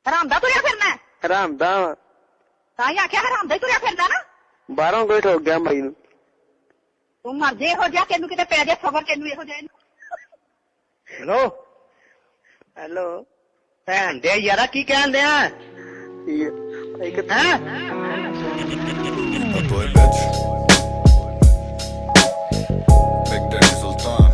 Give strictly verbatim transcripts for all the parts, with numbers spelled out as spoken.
ਹਰਾਮਦਾ ਤੁਰਿਆ ਫਿਰਨਾ ਹਰਾਮਦਾ ਵਾ ਤਾਂ ਹੀ ਆਖਿਆ ਹਰਾਮਦਾ ਹੀ ਤੁਰਿਆ ਫਿਰਦਾ ਨਾ ਬਾਹਰੋਂ ਕੋਈ ਠੋਕ ਗਿਆ ਮਾਈ ਨੂੰ ਤੂੰ ਮਰ ਜੇ ਇਹੋ ਜਿਹਾ ਤੈਨੂੰ ਕਿਤੇ ਪੈ ਜਾ ਸਬਰ ਤੈਨੂੰ ਇਹੋ ਜਿਹਾ ਹੈਲੋ ਹੈਲੋ ਭੈਣ ਦੇ ਯਾਰਾ ਕੀ ਕਹਿਣ ਦਿਆ ਇੱਕ ਹੈ Boy bitch Big Daddy Sultan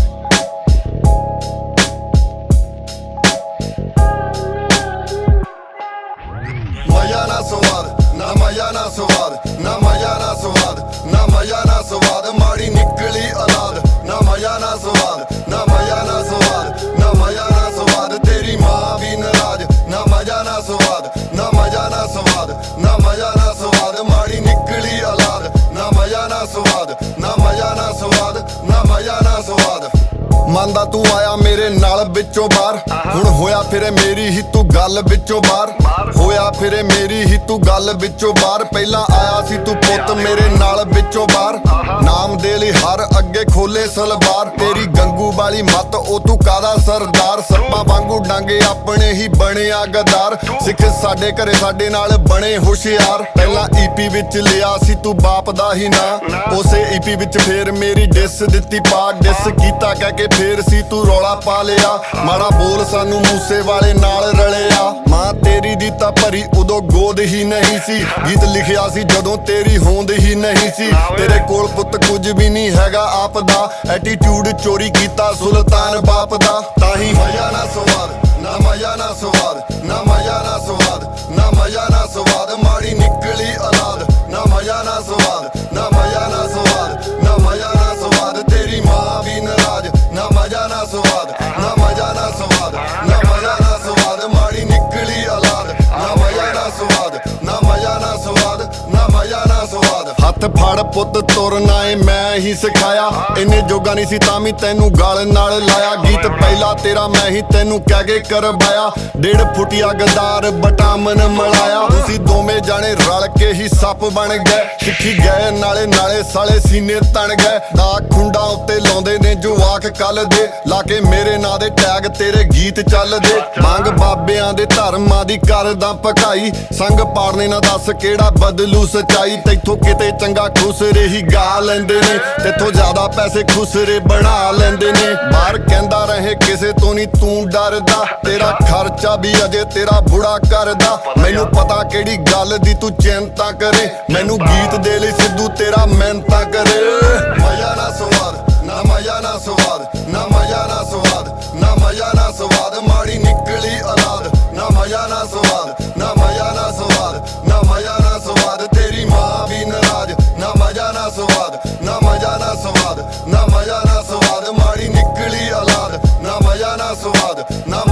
Maya na swad na maya na swad na maya na swad na maya na swad maadi nikli aulad na maya na swad na maya na swad na maya na swad teri maan bhi naraz na maya na swad na maya na swad na maya na swad maadi nikli aulad na maya na swad na maya na swad na maya na swad ਮੰਨਦਾ ਤੂੰ ਆਇਆ ਮੇਰੇ ਨਾਲ ਵਿੱਚੋਂ ਬਾਹਰ ਹੁਣ ਹੋਇਆ ਫਿਰੇ ਮੇਰੀ ਹੀ ਤੂੰ ਗੱਲ ਵਿੱਚੋਂ ਬਾਹਰ ਹੋਇਆ ਫਿਰੇ ਮੇਰੀ ਹੀ ਤੂੰ ਗੱਲ ਵਿੱਚੋਂ ਬਾਹਰ ਪਹਿਲਾਂ ਆਇਆ ਸੀ ਤੂੰ ਪੁੱਤ ਮੇਰੇ ਨਾਲ ਵਿੱਚੋਂ ਬਾਹਰ ਨਾਮ ਦੇ ਲਈ ਹਰ ਅੱਗੇ ਖੋਲੇ ਸਲਵਾਰ ਤੇਰੀ ਗੰਗੂ ਵਾਲੀ ਮੱਤ ਉਹ ਤੂੰ ਕਾਦਾ ਸਰਦਾਰ ਸੱਪਾਂ ਵਾਂਗੂ ਡਾਂਗੇ ਆਪਣੇ ਹੀ ਬਣਿਆ ਗਦਾਰ ਸਿੱਖ ਸਾਡੇ ਘਰੇ ਸਾਡੇ ਨਾਲ ਬਣੇ ਹੁਸ਼ਿਆਰ ਪਹਿਲਾਂ ਈਪੀ ਵਿੱਚ ਲਿਆ ਸੀ ਤੂੰ ਬਾਪ ਦਾ ਹੀ ਨਾਂ ਉਸੇ ਈਪੀ ਵਿੱਚ ਫੇਰ ਮੇਰੀ ਡਿਸ ਦਿੱਤੀ ਪਾ ਡਿਸ ਕੀਤਾ ਕਹਿ ਕੇ ਫੇਰ ਸੀ ਤੂੰ ਰੌਲਾ ਪਾ ਲਿਆ ਮਾੜਾ ਬੋਲ ਸਾਨੂੰ ਮੂਸੇ ਵਾਲੇ ਨਾਲ ਰਲਿਆ ਮਾਂ ਤੇਰੀ ਦੀ ਤਾਂ ਭਰੀ ਉਦੋਂ ਗੋਦ ਹੀ ਨਹੀਂ ਸੀ ਗੀਤ ਲਿਖਿਆ ਸੀ ਜਦੋਂ ਤੇਰੀ ਹੋਂਦ ਹੀ ਨਹੀਂ ਸੀ ਤੇਰੇ ਕੋਲ ਪੁੱਤ ਕੁਝ ਵੀ ਨਹੀਂ ਹੈਗਾ ਆਪ ਦਾ ਐਟੀਟਿਊਡ ਚੋਰੀ ਕੀਤਾ ਸੁਲਤਾਨ ਬਾਪ ਦਾ ਤਾਂ ਹੀ ਮਜ਼ਾ ਨਾ ਸਵਾਦ ਨਾ ਮਜ਼ਾ ਨਾ ਸਵਾਦ ਨਾ ਮਜ਼ਾ ਨਾ ਸਵਾਦ ਨਾ ਮਜ਼ਾ ਨਾ ਸਵਾਦ ਮਾੜੀ ਨਿਕਲੀ ਔਲਾਦ ਨਾ ਮਜ਼ਾ ਨਾ ਸਵਾਦ ਨਾ ਮਜ਼ਾ ਨਾ ਸਵਾਦ ਨਾ ਮਜ਼ਾ ਨਾ ਸਵਾਦ ਤੇਰੀ ਮਾਂ ਵੀ ਨਾਰਾਜ਼ ਨਾ ਮਜ਼ਾ ਨਾ ਸਵਾਦ ਨਾ ਮਜ਼ਾ ਨਾ ਸਵਾਦ ਨਾ ਮਜ਼ਾ ਨਾ ਸਵਾਦ ਮਾੜੀ ਨਿਕਲੀ ਔਲਾਦ ਨਾ ਮਜ਼ਾ ਨਾ ਸਵਾਦ ਨਾ ਮਜ਼ਾ ਨਾ ਸਵਾਦ ਨਾ ਮਜ਼ਾ ਨਾ ਸਵਾਦ ਹੱਥ ਫੜ ਪੁੱਤ ਤੁਰਨਾ ਏ ਮੈਂ ਹੀ ਸਿਖਾਇਆ ਇੰਨੇ ਜੋਗਾ ਨਹੀਂ ਸੀ ਤਾਂ ਵੀ ਤੈਨੂੰ ਗਲ ਨਾਲ ਲਾਇਆ ਗੀਤ ਪਹਿਲਾ ਤੇਰਾ ਮੈਂ ਹੀ ਤੈਨੂੰ ਕਹਿ ਕੇ ਕਰਵਾਇਆ ਡੇਢ ਫੁੱਟਿਆ ਗਦਾਰ ਬਟਾਮਨ ਮਲਾਇਆ ਤੁਸੀਂ ਦੋਵੇਂ ਜਾਣੇ ਰਲ ਕੇ ਹੀ ਸੱਪ ਬਣ ਗਏ ਸਿੱਖੀ ਗਏ ਨਾਲੇ ਨਾਲੇ ਸਾਲੇ ਸੀਨੇ ਤਣ ਗਏ ਦਾ ਖੁੰਡਾ ਉੱਤੇ ਲਾਉਂਦੇ ਨੇ ਜਵਾਕ ਕੱਲ ਦੇ ਲਾ ਕੇ ਮੇਰੇ ਨਾਂ ਦੇ ਟੈਗ ਤੇਰੇ ਗੀਤ ਚੱਲਦੇ ਮੰਗ ਬਾਬਿਆਂ ਦੇ ਧਰਮਾਂ ਦੀ ਕਰਦਾ ਭਕਾਈ ਸੰਗ ਪਾੜਨੇ ਨਾ ਦੱਸ ਕਿਹੜਾ ਬਦਲੂ ਸਚਾਈ ਤੈਥੋਂ ਕਿਤੇ ਚੰਗਾ ਖੁਸਰੇ ਹੀ ਗਾ ਲੈਂਦੇ ਨੇ ਤੇਥੋਂ ਜ਼ਿਆਦਾ ਪੈਸੇ ਖੁਸਰੇ ਬਣਾ ਲੈਂਦੇ ਨੇ ਬਾਹਰ ਕਹਿੰਦਾ ਰਹੇ ਕਿਸੇ ਤੋਂ ਨਹੀਂ ਤੂੰ ਡਰਦਾ ਤੇਰਾ ਖਰਚਾ ਵੀ ਅਜੇ ਤੇਰਾ ਬੁੜਾ ਕਰਦਾ ਮੈਨੂੰ ਪਤਾ ਕਿਹੜੀ ਗੱਲ ਦੀ ਤੂੰ ਚਿੰਤਾ ਕਰੇ ਮੈਨੂੰ ਗੀਤ ਦੇ ਲਈ ਸਿੱਧੂ ਤੇਰਾ ਮਿਹਨਤਾਂ ਕਰੇ ਮਜ਼ਾ ਨਾ ਸਵਾਦ ਨਾ ਮਜ਼ਾ ਨਾ ਸਵਾਦ ਨਾ ਮਜ਼ਾ ਨਾ ਸਵਾਦ ਨਾ ਮਜ਼ਾ ਨਾ ਸਵਾਦ ਮਾੜੀ ਨਿਕਲੀ ਔਲਾਦ ਨਾ ਮਜ਼ਾ ਨਾ ਸਵਾਦ ਨਾ ਮਜ਼ਾ ਨਾ ਸਵਾਦ ਨਾ ਮਜ਼ਾ ਨਾ ਸਵਾਦ ਤੇਰੀ ਮਾਂ ਵੀ ਨਾਰਾਜ਼ ਨਾ ਮਜ਼ਾ ਨਾ ਸਵਾਦ ਨਾ ਮਜ਼ਾ ਨਾ ਸਵਾਦ ਨਾ ਮਜ਼ਾ ਨਾ ਸਵਾਦ ਮਾੜੀ ਨਿਕਲੀ ਔਲਾਦ ਨਾ ਮਜ਼ਾ ਨਾ ਸਵਾਦ ਨਾ